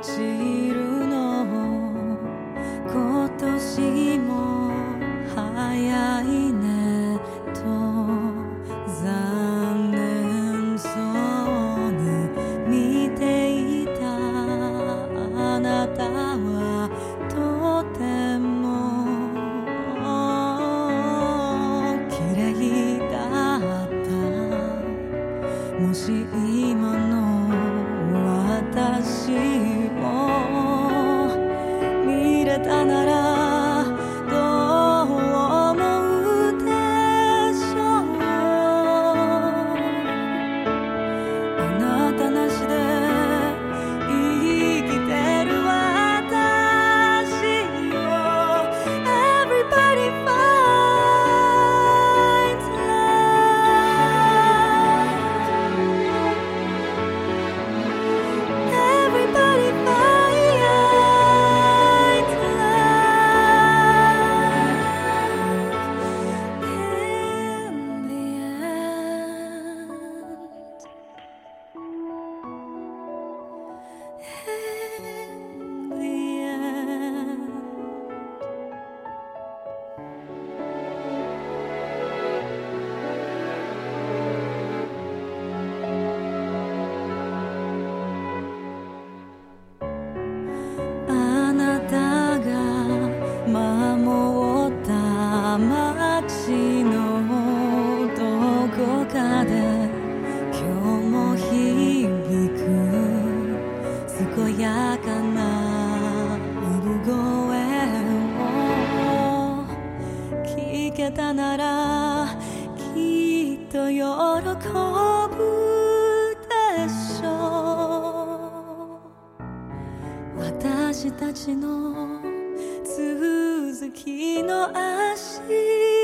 ちるの今年も早いねと残念そうに見ていたあなたはとても綺麗だったもし今の私を見れたならどう思うでしょうあなたなしで生きてる私を Everybody finds love Everybody finds love in the end あなたが守った街のどこかで今日も響く健やかな産声を聞けたならきっと喜ぶでしょう私たちの続きの足